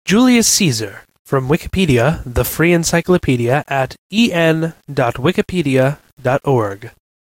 Julius Caesar, from Wikipedia, the free encyclopedia at en.wikipedia.org.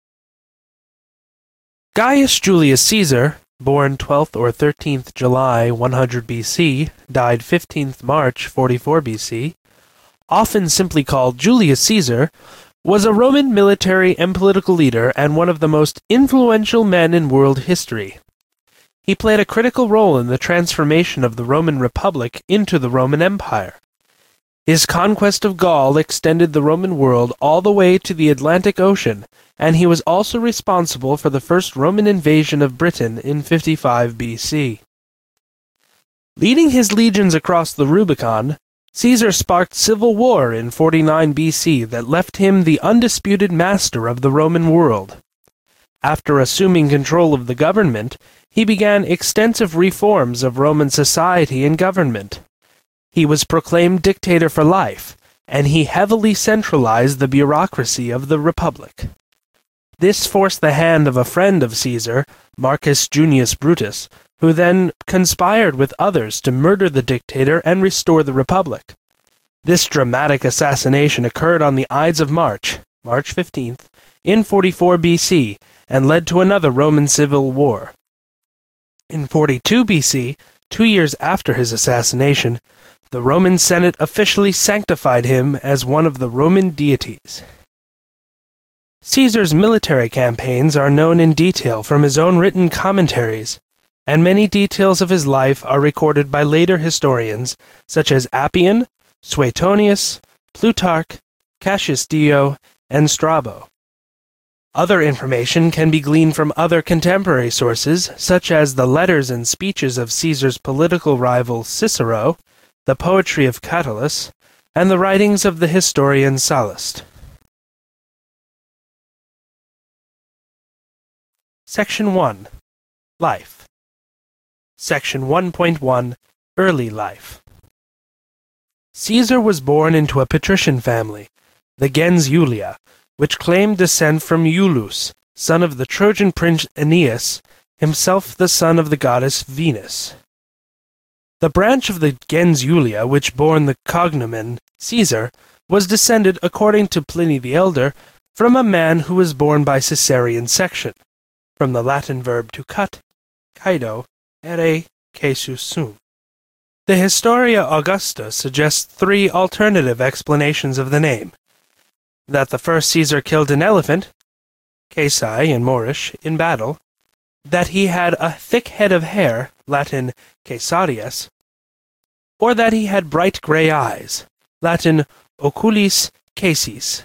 Gaius Julius Caesar, born 12th or 13th July 100 BC, died 15th March 44 BC, often simply called Julius Caesar, was a Roman military and political leader and one of the most influential men in world history. He played a critical role in the transformation of the Roman Republic into the Roman Empire. His conquest of Gaul extended the Roman world all the way to the Atlantic Ocean, and he was also responsible for the first Roman invasion of Britain in 55 BC. Leading his legions across the Rubicon, Caesar sparked civil war in 49 BC that left him the undisputed master of the Roman world. After assuming control of the government, he began extensive reforms of Roman society and government. He was proclaimed dictator for life, and he heavily centralized the bureaucracy of the Republic. This forced the hand of a friend of Caesar, Marcus Junius Brutus, who then conspired with others to murder the dictator and restore the Republic. This dramatic assassination occurred on the Ides of March, March 15th, in 44 BC, and led to another Roman civil war. In 42 BC, 2 years after his assassination, the Roman Senate officially sanctified him as one of the Roman deities. Caesar's military campaigns are known in detail from his own written commentaries, and many details of his life are recorded by later historians such as Appian, Suetonius, Plutarch, Cassius Dio, and Strabo. Other information can be gleaned from other contemporary sources, such as the letters and speeches of Caesar's political rival Cicero, the poetry of Catullus, and the writings of the historian Sallust. Section 1. Life. Section 1.1. Early life. Caesar was born into a patrician family, the gens Iulia, which claimed descent from Iulus, son of the Trojan prince Aeneas, himself the son of the goddess Venus. The branch of the gens Iulia which bore the cognomen Caesar was descended, according to Pliny the Elder, from a man who was born by Caesarean section, from the Latin verb to cut, caedo, ere caesus sum. The Historia Augusta suggests 3 alternative explanations of the name: that the first Caesar killed an elephant, caesai in Moorish, in battle, that he had a thick head of hair, Latin caesarius, or that he had bright grey eyes, Latin oculis caesis.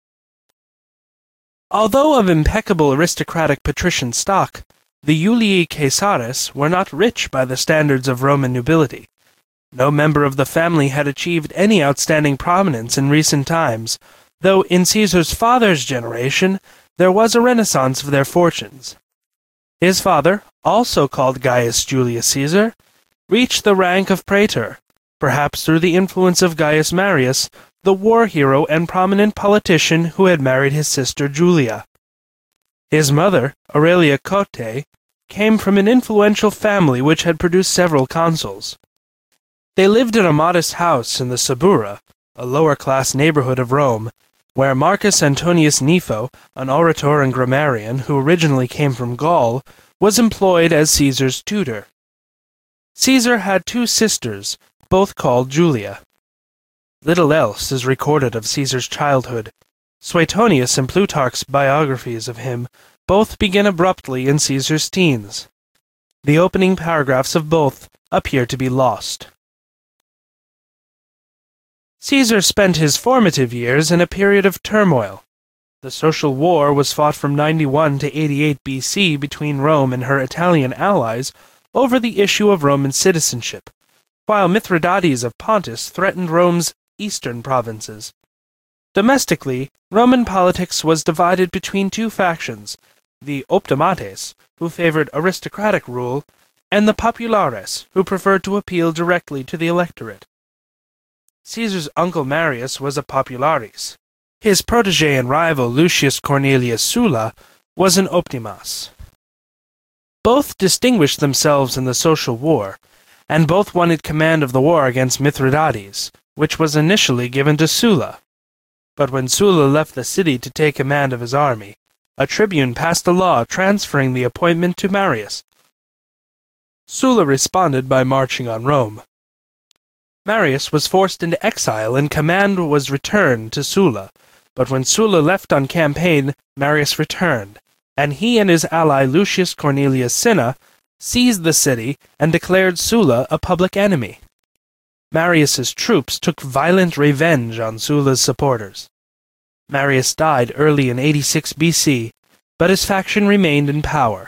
Although of impeccable aristocratic patrician stock, the Iulii Caesaris were not rich by the standards of Roman nobility. No member of the family had achieved any outstanding prominence in recent times, though in Caesar's father's generation there was a renaissance of their fortunes. His father, also called Gaius Julius Caesar, reached the rank of praetor, perhaps through the influence of Gaius Marius, the war hero and prominent politician who had married his sister Julia. His mother, Aurelia Cotte, came from an influential family which had produced several consuls. They lived in a modest house in the Subura, a lower-class neighborhood of Rome, where Marcus Antonius Nifo, an orator and grammarian who originally came from Gaul, was employed as Caesar's tutor. Caesar had 2 sisters, both called Julia. Little else is recorded of Caesar's childhood. Suetonius and Plutarch's biographies of him both begin abruptly in Caesar's teens. The opening paragraphs of both appear to be lost. Caesar spent his formative years in a period of turmoil. The social war was fought from 91 to 88 BC between Rome and her Italian allies over the issue of Roman citizenship, while Mithridates of Pontus threatened Rome's eastern provinces. Domestically, Roman politics was divided between 2 factions, the Optimates, who favored aristocratic rule, and the Populares, who preferred to appeal directly to the electorate. Caesar's uncle Marius was a Popularis. His protege and rival Lucius Cornelius Sulla was an Optimas. Both distinguished themselves in the social war, and both wanted command of the war against Mithridates, which was initially given to Sulla. But when Sulla left the city to take command of his army, a tribune passed a law transferring the appointment to Marius. Sulla responded by marching on Rome. Marius was forced into exile and command was returned to Sulla, but when Sulla left on campaign, Marius returned, and he and his ally Lucius Cornelius Cinna seized the city and declared Sulla a public enemy. Marius's troops took violent revenge on Sulla's supporters. Marius died early in 86 BC, but his faction remained in power.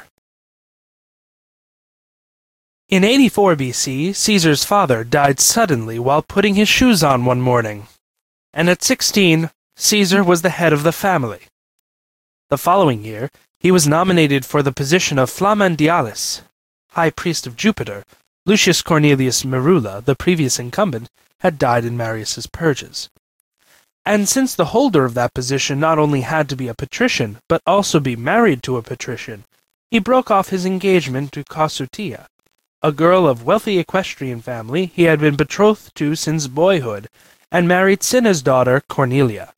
In 84 BC, Caesar's father died suddenly while putting his shoes on one morning, and at 16, Caesar was the head of the family. The following year, he was nominated for the position of Flamandialis, high priest of Jupiter. Lucius Cornelius Merula, the previous incumbent, had died in Marius's purges. And since the holder of that position not only had to be a patrician, but also be married to a patrician, he broke off his engagement to Cossutia, a girl of wealthy equestrian family he had been betrothed to since boyhood, and married Cinna's daughter Cornelia.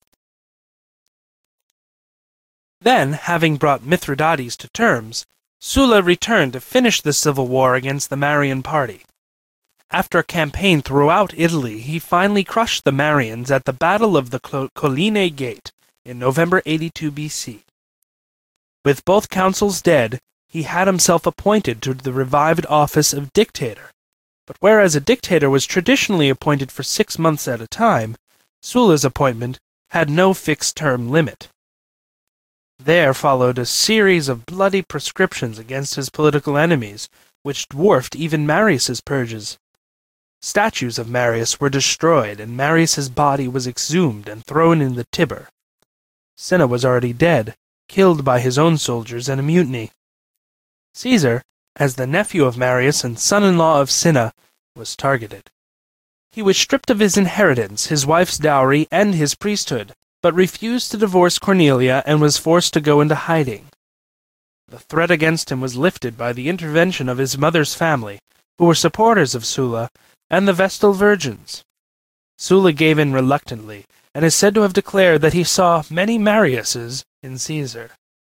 Then, having brought Mithridates to terms, Sulla returned to finish the civil war against the Marian party. After a campaign throughout Italy, he finally crushed the Marians at the Battle of the Colline Gate in November 82 BC. With both consuls dead, he had himself appointed to the revived office of dictator. But whereas a dictator was traditionally appointed for 6 months at a time, Sulla's appointment had no fixed term limit. There followed a series of bloody proscriptions against his political enemies, which dwarfed even Marius's purges. Statues of Marius were destroyed, and Marius's body was exhumed and thrown in the Tiber. Cinna was already dead, killed by his own soldiers in a mutiny. Caesar, as the nephew of Marius and son-in-law of Cinna, was targeted. He was stripped of his inheritance, his wife's dowry, and his priesthood, but refused to divorce Cornelia and was forced to go into hiding. The threat against him was lifted by the intervention of his mother's family, who were supporters of Sulla, and the Vestal Virgins. Sulla gave in reluctantly, and is said to have declared that he saw many Mariuses in Caesar.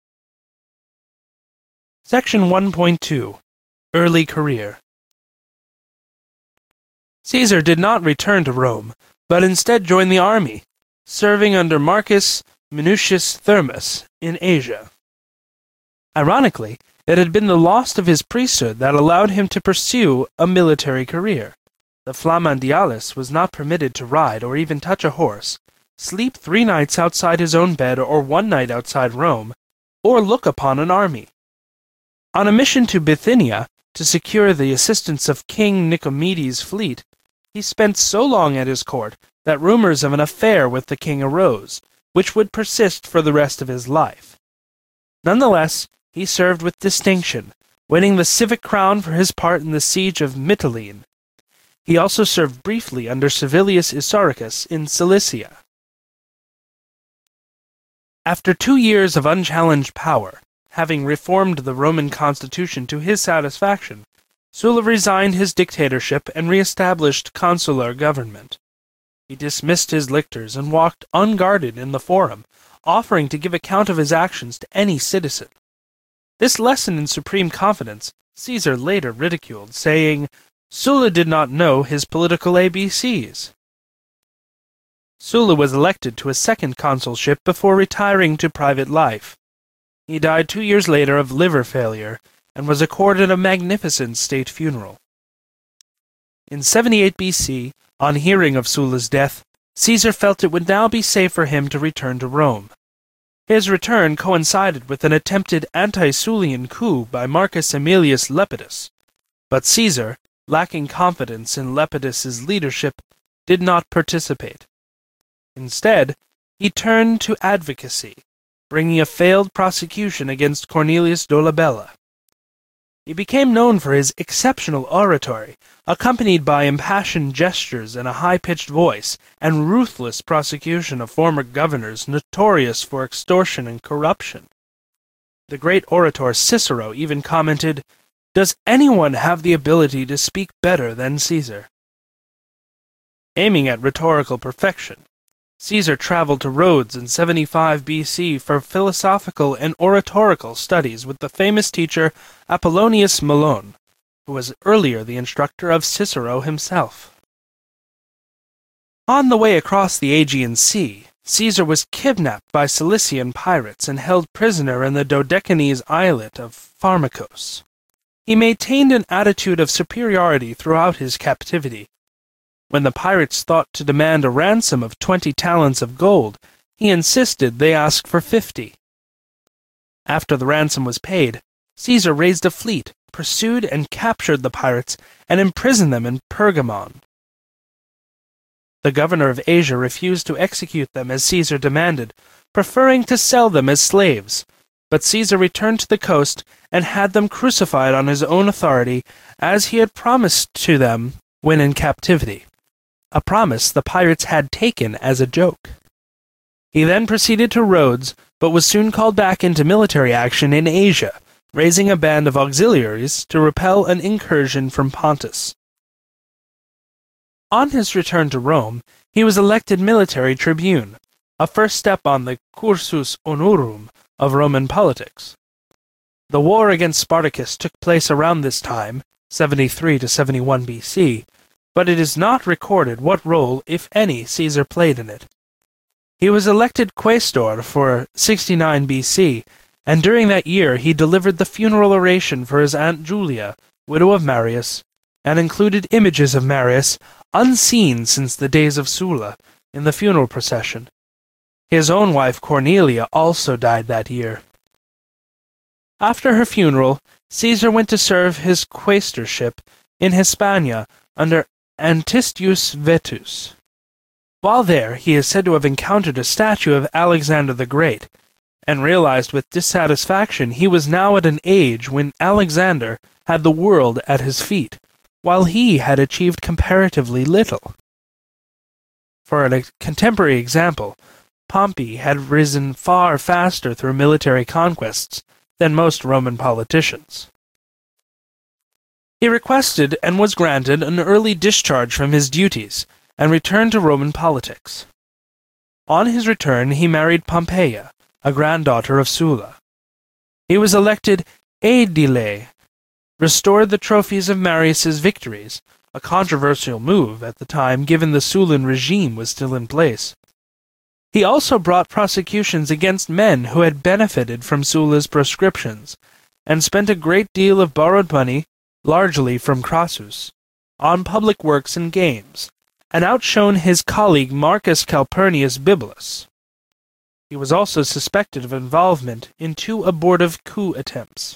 Section 1.2. Early Career. Caesar did not return to Rome, but instead joined the army, serving under Marcus Minucius Thermus in Asia. Ironically, it had been the loss of his priesthood that allowed him to pursue a military career. The Flamandialis was not permitted to ride or even touch a horse, sleep 3 nights outside his own bed or 1 night outside Rome, or look upon an army. On a mission to Bithynia to secure the assistance of King Nicomedes' fleet, he spent so long at his court that rumors of an affair with the king arose, which would persist for the rest of his life. Nonetheless, he served with distinction, winning the civic crown for his part in the siege of Mytilene. He also served briefly under Servilius Isauricus in Cilicia. After 2 years of unchallenged power, having reformed the Roman constitution to his satisfaction, Sulla resigned his dictatorship and re-established consular government. He dismissed his lictors and walked unguarded in the forum, offering to give account of his actions to any citizen. This lesson in supreme confidence Caesar later ridiculed, saying, Sulla did not know his political ABCs. Sulla was elected to a second consulship before retiring to private life. He died 2 years later of liver failure, and was accorded a magnificent state funeral. In 78 BC, on hearing of Sulla's death, Caesar felt it would now be safe for him to return to Rome. His return coincided with an attempted anti-Sullian coup by Marcus Aemilius Lepidus, but Caesar, lacking confidence in Lepidus's leadership, did not participate. Instead, he turned to advocacy, bringing a failed prosecution against Cornelius Dolabella. He became known for his exceptional oratory, accompanied by impassioned gestures and a high-pitched voice, and ruthless prosecution of former governors notorious for extortion and corruption. The great orator Cicero even commented, Does anyone have the ability to speak better than Caesar? Aiming at rhetorical perfection, Caesar traveled to Rhodes in 75 BC for philosophical and oratorical studies with the famous teacher Apollonius Melon, who was earlier the instructor of Cicero himself. On the way across the Aegean Sea, Caesar was kidnapped by Cilician pirates and held prisoner in the Dodecanese islet of Pharmakos. He maintained an attitude of superiority throughout his captivity. When the pirates thought to demand a ransom of 20 talents of gold, he insisted they ask for 50. After the ransom was paid, Caesar raised a fleet, pursued and captured the pirates, and imprisoned them in Pergamon. The governor of Asia refused to execute them as Caesar demanded, preferring to sell them as slaves. But Caesar returned to the coast and had them crucified on his own authority, as he had promised to them when in captivity, a promise the pirates had taken as a joke. He then proceeded to Rhodes, but was soon called back into military action in Asia, raising a band of auxiliaries to repel an incursion from Pontus. On his return to Rome, he was elected military tribune, a first step on the cursus honorum of Roman politics. The war against Spartacus took place around this time, 73 to 71 BC, but it is not recorded what role, if any, Caesar played in it. He was elected quaestor for 69 BC, and during that year he delivered the funeral oration for his aunt Julia, widow of Marius, and included images of Marius, unseen since the days of Sulla, in the funeral procession. His own wife Cornelia also died that year. After her funeral, Caesar went to serve his quaestorship in Hispania under Antistius Vetus. While there, he is said to have encountered a statue of Alexander the Great, and realized with dissatisfaction he was now at an age when Alexander had the world at his feet, while he had achieved comparatively little. For a contemporary example, Pompey had risen far faster through military conquests than most Roman politicians. He requested and was granted an early discharge from his duties, and returned to Roman politics. On his return he married Pompeia, a granddaughter of Sulla. He was elected aedile, restored the trophies of Marius's victories, a controversial move at the time given the Sullan regime was still in place. He also brought prosecutions against men who had benefited from Sulla's proscriptions, and spent a great deal of borrowed money, largely from Crassus, on public works and games, and outshone his colleague Marcus Calpurnius Bibulus. He was also suspected of involvement in 2 abortive coup attempts.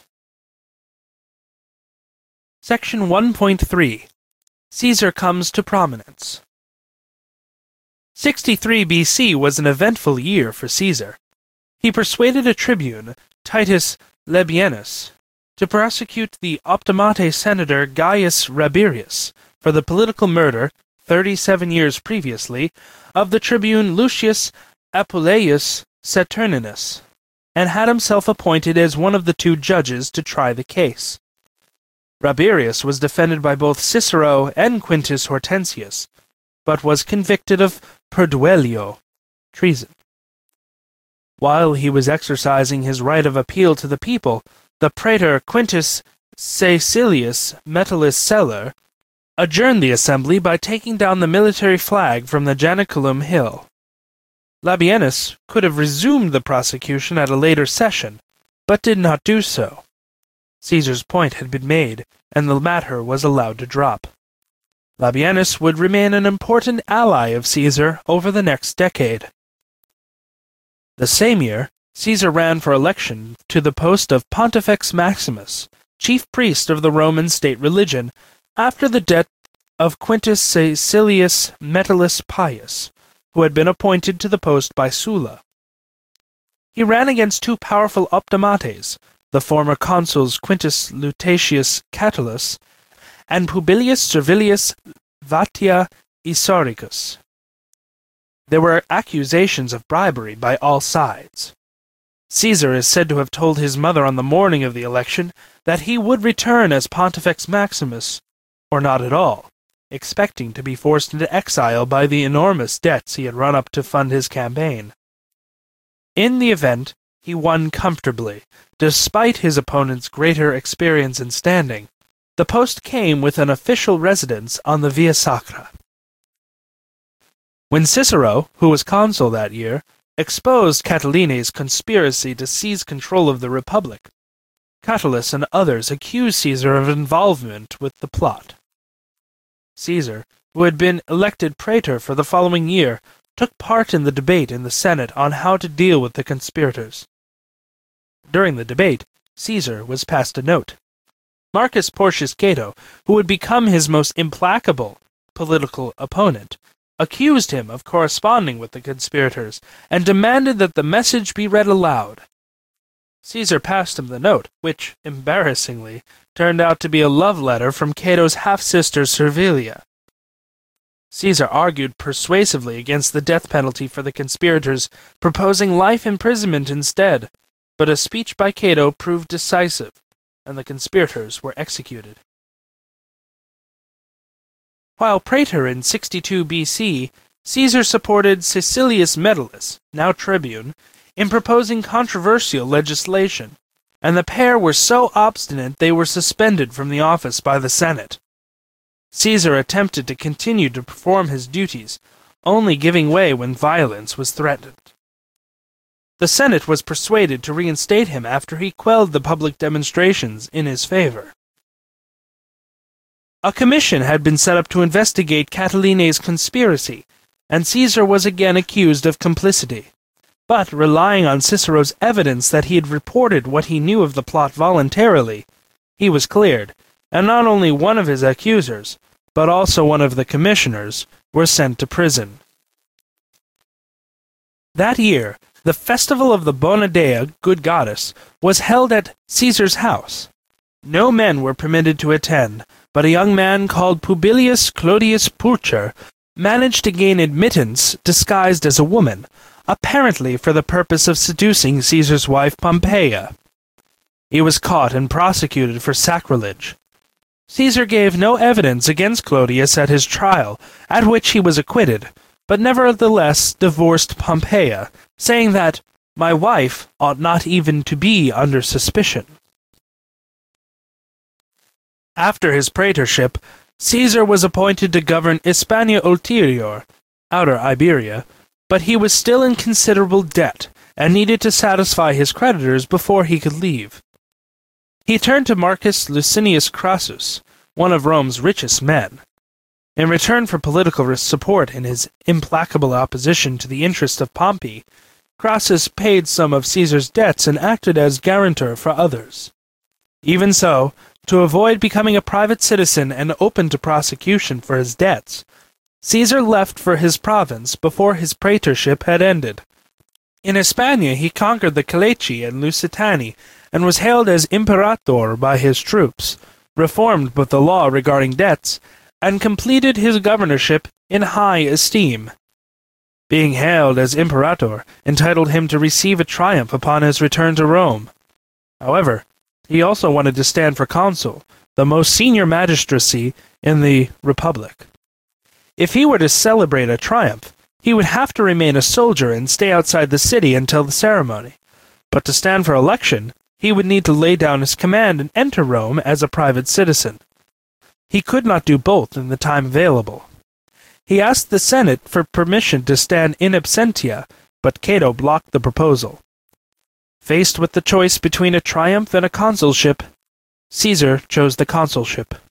Section 1.3. Caesar comes to prominence. 63 BC was an eventful year for Caesar. He persuaded a tribune, Titus Labienus, to prosecute the Optimate senator Gaius Rabirius for the political murder, 37 years previously, of the tribune Lucius Apuleius Saturninus, and had himself appointed as one of the 2 judges to try the case. Rabirius was defended by both Cicero and Quintus Hortensius, but was convicted of perduelio, treason. While he was exercising his right of appeal to the people, the praetor Quintus Caecilius Metellus Celer adjourned the assembly by taking down the military flag from the Janiculum Hill. Labienus could have resumed the prosecution at a later session, but did not do so. Caesar's point had been made, and the matter was allowed to drop. Labienus would remain an important ally of Caesar over the next decade. The same year, Caesar ran for election to the post of Pontifex Maximus, chief priest of the Roman state religion, after the death of Quintus Caecilius Metellus Pius, who had been appointed to the post by Sulla. He ran against 2 powerful optimates, the former consuls Quintus Lutatius Catulus and Publius Servilius Vatia Isauricus. There were accusations of bribery by all sides. Caesar is said to have told his mother on the morning of the election that he would return as Pontifex Maximus, or not at all, expecting to be forced into exile by the enormous debts he had run up to fund his campaign. In the event, he won comfortably, despite his opponent's greater experience and standing. The post came with an official residence on the Via Sacra. When Cicero, who was consul that year, exposed Catiline's conspiracy to seize control of the Republic, Catullus and others accused Caesar of involvement with the plot. Caesar, who had been elected praetor for the following year, took part in the debate in the Senate on how to deal with the conspirators. During the debate, Caesar was passed a note. Marcus Porcius Cato, who would become his most implacable political opponent, accused him of corresponding with the conspirators and demanded that the message be read aloud. Caesar passed him the note, which, embarrassingly, turned out to be a love letter from Cato's half-sister Servilia. Caesar argued persuasively against the death penalty for the conspirators, proposing life imprisonment instead, but a speech by Cato proved decisive, and the conspirators were executed. While praetor in 62 BC, Caesar supported Caecilius Metellus, now tribune, in proposing controversial legislation, and the pair were so obstinate they were suspended from the office by the Senate. Caesar attempted to continue to perform his duties, only giving way when violence was threatened. The Senate was persuaded to reinstate him after he quelled the public demonstrations in his favor. A commission had been set up to investigate Catiline's conspiracy, and Caesar was again accused of complicity. But, relying on Cicero's evidence that he had reported what he knew of the plot voluntarily, he was cleared, and not only one of his accusers, but also one of the commissioners, were sent to prison. That year, the festival of the Bona Dea, Good Goddess, was held at Caesar's house. No men were permitted to attend, but a young man called Publius Clodius Pulcher managed to gain admittance disguised as a woman, apparently for the purpose of seducing Caesar's wife Pompeia. He was caught and prosecuted for sacrilege. Caesar gave no evidence against Clodius at his trial, at which he was acquitted, but nevertheless divorced Pompeia, saying that, "My wife ought not even to be under suspicion." After his praetorship, Caesar was appointed to govern Hispania Ulterior, Outer Iberia, but he was still in considerable debt, and needed to satisfy his creditors before he could leave. He turned to Marcus Licinius Crassus, one of Rome's richest men. In return for political support in his implacable opposition to the interests of Pompey, Crassus paid some of Caesar's debts and acted as guarantor for others. Even so, to avoid becoming a private citizen and open to prosecution for his debts, Caesar left for his province before his praetorship had ended. In Hispania he conquered the Collechi and Lusitani, and was hailed as imperator by his troops, reformed both the law regarding debts, and completed his governorship in high esteem. Being hailed as imperator entitled him to receive a triumph upon his return to Rome. However, he also wanted to stand for consul, the most senior magistracy in the Republic. If he were to celebrate a triumph, he would have to remain a soldier and stay outside the city until the ceremony. But to stand for election, he would need to lay down his command and enter Rome as a private citizen. He could not do both in the time available. He asked the Senate for permission to stand in absentia, but Cato blocked the proposal. Faced with the choice between a triumph and a consulship, Caesar chose the consulship.